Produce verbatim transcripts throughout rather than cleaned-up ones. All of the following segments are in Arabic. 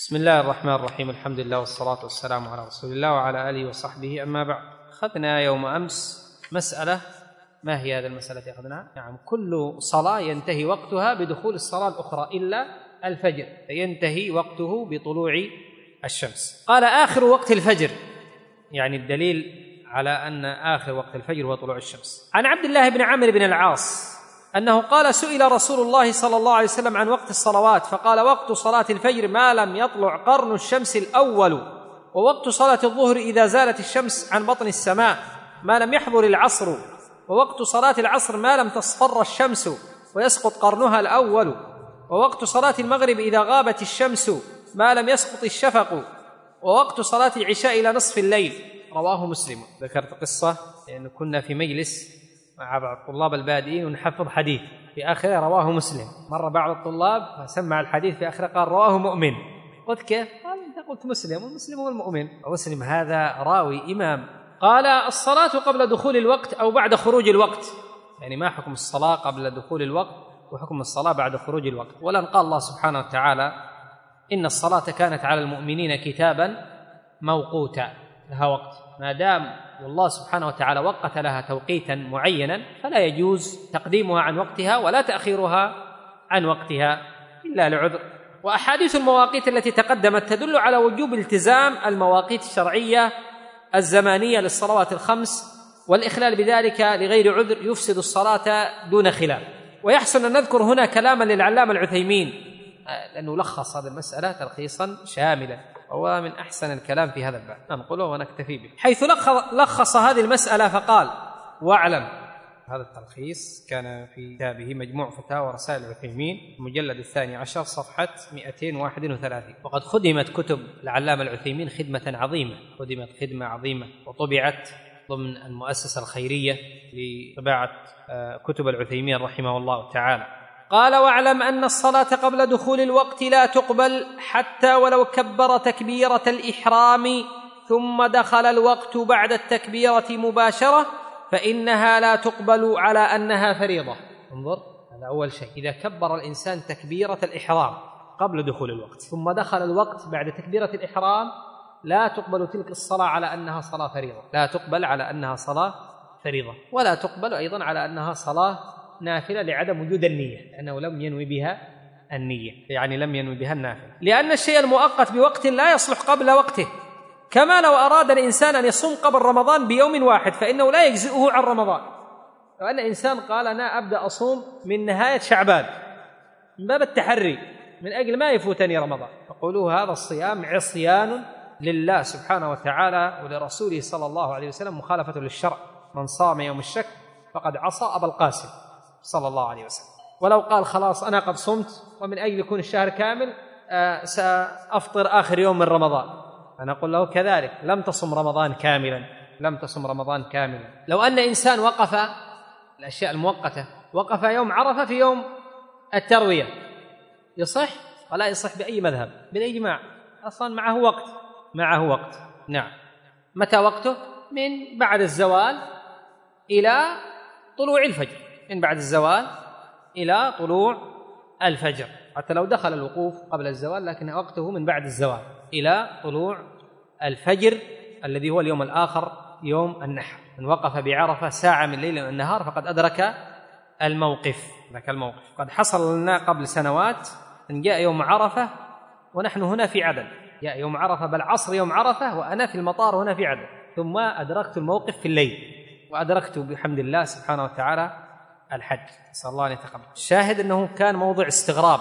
بسم الله الرحمن الرحيم. الحمد لله والصلاة والسلام على رسول الله وعلى آله وصحبه. أما بعد، أخذنا يوم أمس مسألة. ما هي هذه المسألة أخذناها؟ نعم، كل صلاة ينتهي وقتها بدخول الصلاة الأخرى إلا الفجر، فينتهي وقته بطلوع الشمس. قال آخر وقت الفجر، يعني الدليل على أن آخر وقت الفجر هو طلوع الشمس. عن عبد الله بن عمرو بن العاص أنه قال: سئل رسول الله صلى الله عليه وسلم عن وقت الصلوات فقال: وقت صلاة الفجر ما لم يطلع قرن الشمس الأول، ووقت صلاة الظهر إذا زالت الشمس عن بطن السماء ما لم يحضر العصر، ووقت صلاة العصر ما لم تصفر الشمس ويسقط قرنها الأول، ووقت صلاة المغرب إذا غابت الشمس ما لم يسقط الشفق، ووقت صلاة العشاء إلى نصف الليل. رواه مسلم. ذكرت قصة لأن كنا في مجلس مع بعض الطلاب البادئين ونحفظ حديث، في آخره رواه مسلم. مر بعض الطلاب فسمع الحديث في آخره قال رواه مؤمن. قلت كيف؟ قال أنت قلت مسلم، والمسلم هو المؤمن، ومسلم هذا راوي إمام. قال: الصلاة قبل دخول الوقت أو بعد خروج الوقت، يعني ما حكم الصلاة قبل دخول الوقت وحكم الصلاة بعد خروج الوقت. ولن قال الله سبحانه وتعالى: إن الصلاة كانت على المؤمنين كتابا موقوتا، لها وقت. ما دام والله سبحانه وتعالى وقت لها توقيتا معينا فلا يجوز تقديمها عن وقتها ولا تأخيرها عن وقتها إلا لعذر. وأحاديث المواقيت التي تقدمت تدل على وجوب التزام المواقيت الشرعية الزمانية للصلوات الخمس، والإخلال بذلك لغير عذر يفسد الصلاة دون خلاف. ويحسن أن نذكر هنا كلاما للعلامة العثيمين، لأنه لخص هذه المسألة تلخيصا شاملا، هو من أحسن الكلام في هذا الباب، ننقله ونكتفي به، حيث لخص هذه المسألة فقال: واعلم. هذا التلخيص كان في كتابه مجموع فتاوى رسائل العثيمين المجلد الثاني عشر صفحة مئتين وواحد وثلاثين. وقد خدمت كتب العلامة العثيمين خدمة عظيمة، خدمت خدمة عظيمة وطبعت ضمن المؤسسة الخيرية لطباعة كتب العثيمين رحمه الله تعالى. قال: واعلم أن الصلاة قبل دخول الوقت لا تقبل حتى ولو كبر تكبيرة الإحرام ثم دخل الوقت بعد التكبيرة مباشرة، فإنها لا تقبل على أنها فريضة. انظر، هذا أول شيء. إذا كبر الإنسان تكبيرة الإحرام قبل دخول الوقت ثم دخل الوقت بعد تكبيرة الإحرام لا تقبل تلك الصلاة على أنها صلاة فريضة، لا تقبل على أنها صلاة فريضة، ولا تقبل أيضا على أنها صلاة نافلة لعدم وجود النية، لأنه لم ينوي بها النية، يعني لم ينوي بها النافلة. لأن الشيء المؤقت بوقت لا يصلح قبل وقته، كما لو أراد الإنسان أن يصوم قبل رمضان بيوم واحد فإنه لا يجزئه عن رمضان. لو أن إنسان قال أنا أبدأ أصوم من نهاية شعبان من باب التحري من أجل ما يفوتني رمضان، فقولوا هذا الصيام عصيان لله سبحانه وتعالى ولرسوله صلى الله عليه وسلم، مخالفة للشرع. من صام يوم الشك فقد عصى أبا القاسم صلى الله عليه وسلم. ولو قال خلاص أنا قد صمت ومن أجل يكون الشهر كامل آه سأفطر آخر يوم من رمضان، أنا أقول له كذلك لم تصم رمضان كاملا، لم تصم رمضان كاملا. لو أن إنسان وقف الأشياء المؤقتة، وقف يوم عرفة في يوم التروية، يصح ولا يصح بأي مذهب بالإجماع؟ أصلا معه وقت، معه وقت. نعم. متى وقته؟ من بعد الزوال إلى طلوع الفجر، من بعد الزوال إلى طلوع الفجر، حتى لو دخل الوقوف قبل الزوال لكن وقته من بعد الزوال إلى طلوع الفجر الذي هو اليوم الآخر يوم النحر. من وقف بعرفة ساعة من الليل والنهار فقد أدرك الموقف. ذاك الموقف قد حصل لنا قبل سنوات أن جاء يوم عرفة ونحن هنا في عدن، جاء يوم عرفة بالعصر يوم عرفة وأنا في المطار هنا في عدن، ثم أدركت الموقف في الليل وأدركت بحمد الله سبحانه وتعالى الحج، نسأل الله أن يتقبل. الشاهد أنه كان موضوع استغراب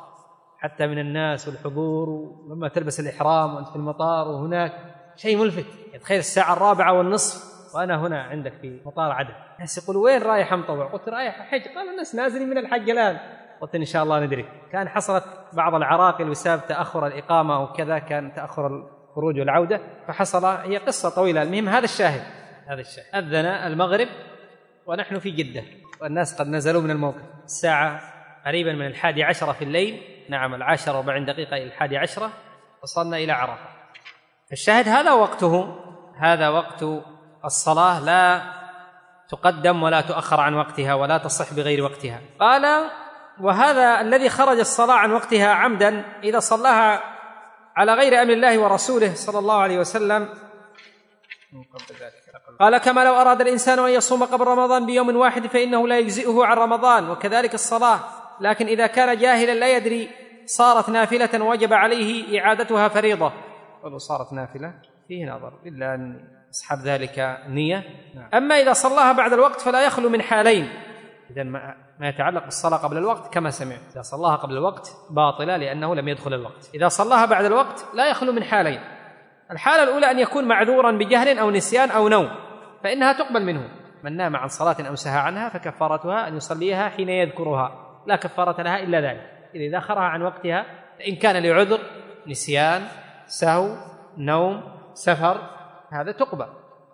حتى من الناس والحضور، ولما تلبس الإحرام وأنت في المطار وهناك شيء ملفت. تخيل الساعة الرابعة والنصف وأنا هنا عندك في مطار عدن، الناس يقولوا وين رايح مطوع؟ قلت رايح حج. قال الناس نازلين من الحج الآن. قلت إن شاء الله ندرك. كان حصلت بعض العراقل بسبب تأخر الإقامة وكذا، كان تأخر الخروج والعودة فحصل، هي قصة طويلة. المهم هذا الشاهد، هذا الشاهد. أذن المغرب ونحن في جدة والناس قد نزلوا من الموقف الساعة قريبا من الحادي عشرة في الليل، نعم العاشرة وأربعين دقيقة إلى الحادي عشرة، وصلنا إلى عرفة. الشاهد هذا وقته، هذا وقت الصلاة، لا تقدم ولا تؤخر عن وقتها ولا تصح بغير وقتها. قال: وهذا الذي خرج الصلاة عن وقتها عمدا إذا صلاها على غير أمر الله ورسوله صلى الله عليه وسلم. قال كما لو أراد الإنسان أن يصوم قبل رمضان بيوم واحد فإنه لا يجزئه عن رمضان، وكذلك الصلاة، لكن إذا كان جاهلا لا يدري صارت نافلة وجب عليه إعادتها فريضة. ولو صارت نافلة فيه نظر إلا أن يسحب ذلك نية. أما إذا صلاها بعد الوقت فلا يخلو من حالين، إذا ما يتعلق بالصلاة قبل الوقت كما سمعت، إذا صلاها قبل الوقت باطلة لأنه لم يدخل الوقت. إذا صلاها بعد الوقت لا يخلو من حالين: الحالة الأولى أن يكون معذورا بجهل أو نسيان أو نوم، فإنها تقبل منه. من نام عن صلاة أو سهى عنها فكفارتها أن يصليها حين يذكرها، لا كفارة لها إلا ذلك إذا ذكرها عن وقتها. إن كان لعذر نسيان، سهو، نوم، سفر، هذا تقبل،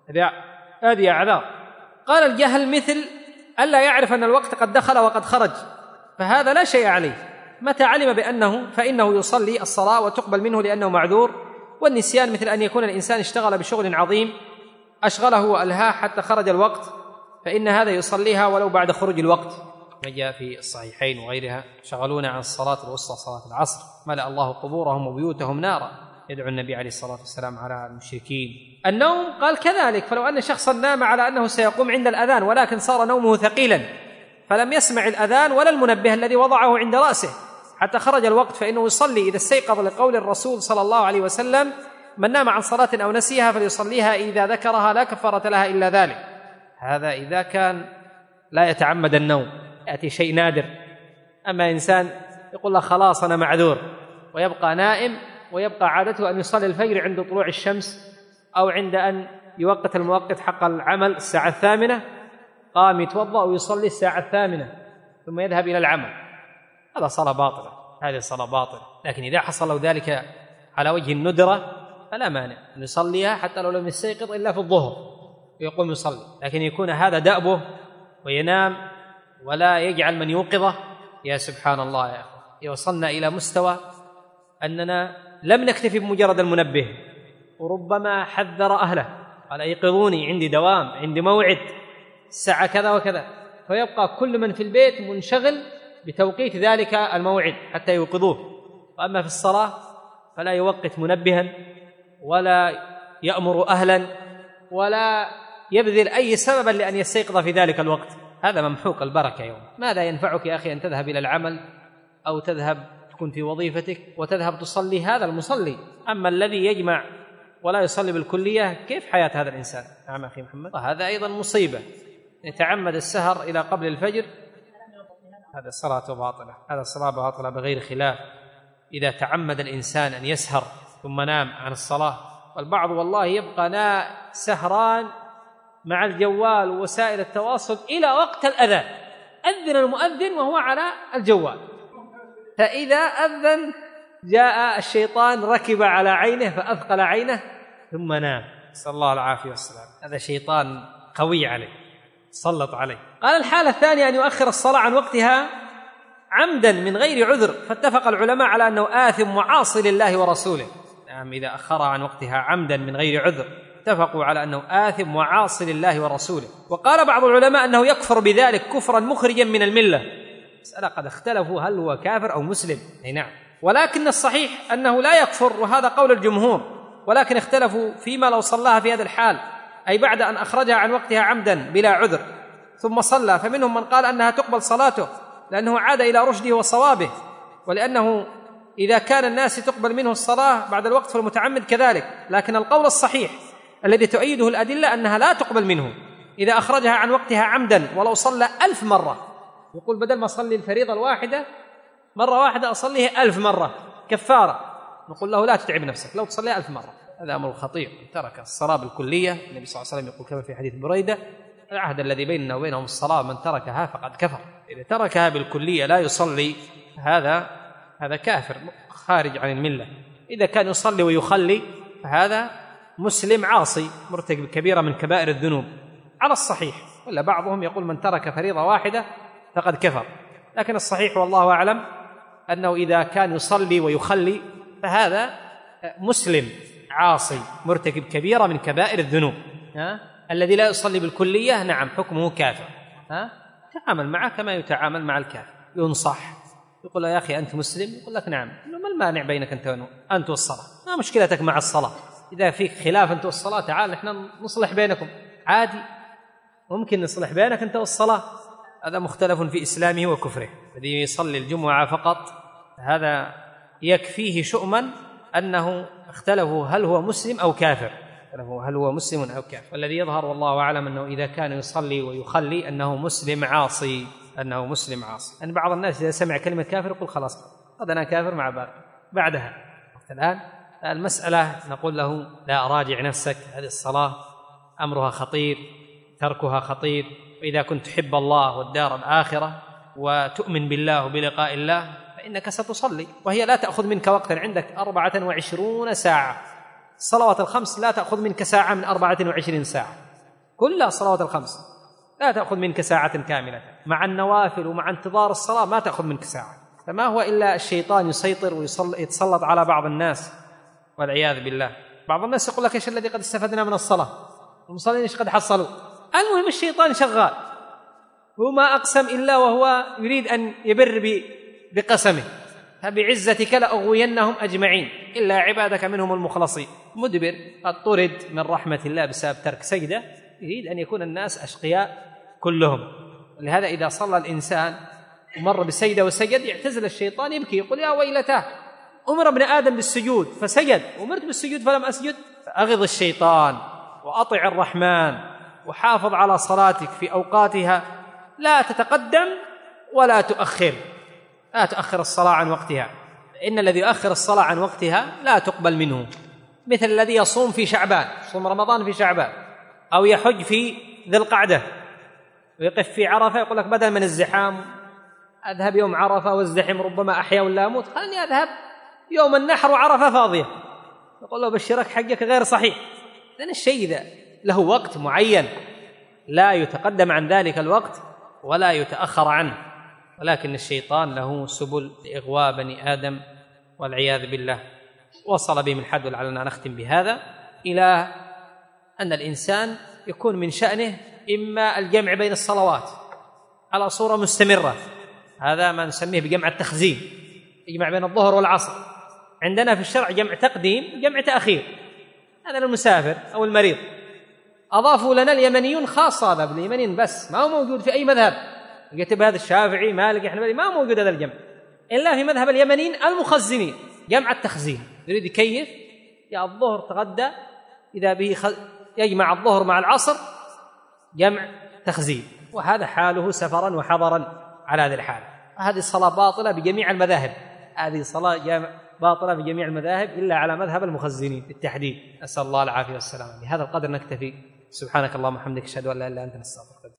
هذه أعذار. قال الجهل مثل ألا يعرف أن الوقت قد دخل وقد خرج، فهذا لا شيء عليه متى علم بأنه فإنه يصلي الصلاة وتقبل منه لأنه معذور. والنسيان مثل أن يكون الإنسان اشتغل بشغل عظيم أشغله وألهاه حتى خرج الوقت، فإن هذا يصليها ولو بعد خروج الوقت. ما جاء في الصحيحين وغيرها: شغلونا عن الصلاة الوسطى صلاة العصر، ملأ الله قبورهم وبيوتهم نارا. يدعو النبي عليه الصلاة والسلام على المشركين. النوم قال كذلك، فلو أن شخصا نام على أنه سيقوم عند الأذان ولكن صار نومه ثقيلا فلم يسمع الأذان ولا المنبه الذي وضعه عند رأسه حتى خرج الوقت، فإنه يصلي إذا استيقظ لقول الرسول صلى الله عليه وسلم: من نام عن صلاة أو نسيها فليصليها إذا ذكرها لا كفارة لها إلا ذلك. هذا إذا كان لا يتعمد النوم، يأتي شيء نادر. أما إنسان يقول له خلاص أنا معذور ويبقى نائم، ويبقى عادته أن يصلي الفجر عند طلوع الشمس أو عند أن يوقت الموقت حق العمل الساعة الثامنة، قام يتوضأ ويصلي الساعة الثامنة ثم يذهب إلى العمل، هذا صلاة باطلة، هذه صلاة باطلة. لكن إذا حصل ذلك على وجه الندرة فلا مانع أن يصليها حتى لو لم يستيقظ إلا في الظهر ويقوم يصلي. لكن يكون هذا دأبه وينام ولا يجعل من يوقظه، يا سبحان الله يا أخي، يوصلنا إلى مستوى أننا لم نكتفي بمجرد المنبه، وربما حذر أهله قال ايقظوني عندي دوام عندي موعد الساعة كذا وكذا، فيبقى كل من في البيت منشغل بتوقيت ذلك الموعد حتى يوقظوه. وأما في الصلاة فلا يوقت منبها ولا يأمر أهلا ولا يبذل أي سببا لأن يستيقظ في ذلك الوقت، هذا ممحوق البركة يوم. ماذا ينفعك يا أخي أن تذهب إلى العمل أو تذهب تكون في وظيفتك وتذهب تصلي؟ هذا المصلي. أما الذي يجمع ولا يصلي بالكلية، كيف حياة هذا الإنسان؟ نعم أخي محمد، هذا أيضا مصيبة. يتعمد السهر إلى قبل الفجر، هذا الصلاة باطلة، هذا الصلاة باطلة بغير خلاف. إذا تعمد الإنسان أن يسهر ثم نام عن الصلاة، والبعض والله يبقى نا سهران مع الجوال ووسائل التواصل إلى وقت الأذان، أذن المؤذن وهو على الجوال، فإذا أذن جاء الشيطان ركب على عينه فأثقل عينه ثم نام، صلى الله العافية والسلام. هذا شيطان قوي عليه، سلط عليه. قال الحالة الثانية أن يؤخر الصلاة عن وقتها عمدا من غير عذر، فاتفق العلماء على أنه آثم وعاصي لله ورسوله. نعم، إذا أخرها عن وقتها عمدا من غير عذر اتفقوا على أنه آثم وعاصي لله ورسوله. وقال بعض العلماء أنه يكفر بذلك كفرا مخرجا من الملة. مسألة قد اختلفوا هل هو كافر أو مسلم. أي نعم، ولكن الصحيح أنه لا يكفر، وهذا قول الجمهور، ولكن اختلفوا فيما لو صلاها في هذا الحال، أي بعد أن أخرجها عن وقتها عمدا بلا عذر ثم صلى، فمنهم من قال أنها تقبل صلاته لأنه عاد إلى رشده وصوابه، ولأنه إذا كان الناس تقبل منه الصلاة بعد الوقت فالمتعمد كذلك. لكن القول الصحيح الذي تؤيده الأدلة أنها لا تقبل منه إذا أخرجها عن وقتها عمدا ولو صلى ألف مرة. يقول بدل ما أصلي الفريضة الواحدة مرة واحدة أصليه ألف مرة كفارة، نقول له لا تتعب نفسك لو تصليها ألف مرة، هذا أمر خطير. ترك الصلاة بالكلية، النبي صلى الله عليه وسلم يقول كما في حديث بريدة: العهد الذي بيننا وبينهم الصلاة، من تركها فقد كفر. إذا تركها بالكلية لا يصلي، هذا هذا كافر خارج عن الملة. إذا كان يصلي ويخلي فهذا مسلم عاصي مرتكب كبيرة من كبائر الذنوب على الصحيح، ولا بعضهم يقول من ترك فريضة واحدة فقد كفر. لكن الصحيح والله أعلم أنه إذا كان يصلي ويخلي فهذا مسلم عاصي مرتكب كبيرة من كبائر الذنوب. ها؟ الذي لا يصلي بالكلية نعم حكمه كافر، ها؟ تعامل معه كما يتعامل مع الكافر، ينصح يقول له يا أخي أنت مسلم؟ يقول لك نعم. ما المانع بينك أنت أنت والصلاة؟ ما مشكلتك مع الصلاة؟ إذا فيك خلاف أنت والصلاة تعال نحن نصلح بينكم عادي، ممكن نصلح بينك أنت والصلاة. هذا مختلف في إسلامه وكفره. الذي يصلي الجمعة فقط هذا يكفيه شؤما أنه اختلفوا هل هو مسلم أو كافر، هل هو مسلم أو كافر. والذي يظهر والله أعلم أنه إذا كان يصلي ويخلي أنه مسلم عاصي، أنه مسلم عاصي. أن بعض الناس إذا سمع كلمة كافر يقول خلاص هذا أنا كافر مع بعض. بعدها الآن المسألة نقول له لا، أراجع نفسك، هذه الصلاة أمرها خطير، تركها خطير. وإذا كنت تحب الله والدار الآخرة وتؤمن بالله وبلقاء الله فإنك ستصلي، وهي لا تأخذ منك وقتا، عندك أربعة وعشرون ساعة. الصلوات الخمس لا تأخذ منك ساعة من أربعة وعشرين ساعة، كلها الصلوات الخمس لا تأخذ منك ساعة كاملة، مع النوافل ومع انتظار الصلاة ما تأخذ منك ساعة. فما هو إلا الشيطان يسيطر ويتسلط على بعض الناس والعياذ بالله. بعض الناس يقول لك إيش الذي قد استفدنا من الصلاة، المصلين إيش قد حصلوا. المهم الشيطان شغال، وما أقسم إلا وهو يريد أن يبر بقسمه، فبعزتك لأغوينهم أجمعين إلا عبادك منهم المخلصين. مدبر قد طرد من رحمة الله بسبب ترك سجدة، يريد أن يكون الناس أشقياء كلهم. لهذا إذا صلى الإنسان ومر بسجدة وسجد يعتزل الشيطان يبكي، يقول يا ويلتاه أمر ابن آدم بالسجود فسجد، أمرت بالسجود فلم أسجد. فأغض الشيطان وأطع الرحمن وحافظ على صلاتك في أوقاتها، لا تتقدم ولا تؤخر، لا تؤخر الصلاة عن وقتها، إن الذي يؤخر الصلاة عن وقتها لا تقبل منه. مثل الذي يصوم في شعبان، يصوم رمضان في شعبان، أو يحج في ذي القعدة ويقف في عرفة، يقول لك بدل من الزحام أذهب يوم عرفة والزحم ربما أحيا ولا أموت، خلني أذهب يوم النحر وعرفة فاضية. يقول له بشرك حقك غير صحيح، لأن الشيء إذا له وقت معين لا يتقدم عن ذلك الوقت ولا يتأخر عنه. ولكن الشيطان له سبل لإغواء بني آدم والعياذ بالله. وصل بهم الحد، ولعلنا نختم بهذا، إلى أن الإنسان يكون من شأنه إما الجمع بين الصلوات على صورة مستمرة، هذا ما نسميه بجمع التخزين، يجمع بين الظهر والعصر. عندنا في الشرع جمع تقديم جمع تأخير، هذا للمسافر أو المريض. أضافوا لنا اليمنيون خاصة، هذا باليمنيين بس، ما هو موجود في أي مذهب. يكتب هذا الشافعي مالك أحمد ما موجود هذا الجمع إلا في مذهب اليمنيين المخزنين، جمع التخزين. يريد يكيف، يا الظهر تغدى إذا به خ... يجمع الظهر مع العصر جمع تخزين، وهذا حاله سفرا وحضرا على هذه الحال. هذه الصلاة باطلة بجميع المذاهب، هذه صلاة جامع باطلة بجميع المذاهب إلا على مذهب المخزنين بالتحديد، أسأل الله العافية والسلام. بهذا القدر نكتفي. سبحانك اللهم وبحمدك، أشهد أن لا إله إلا أنت، نستغفرك.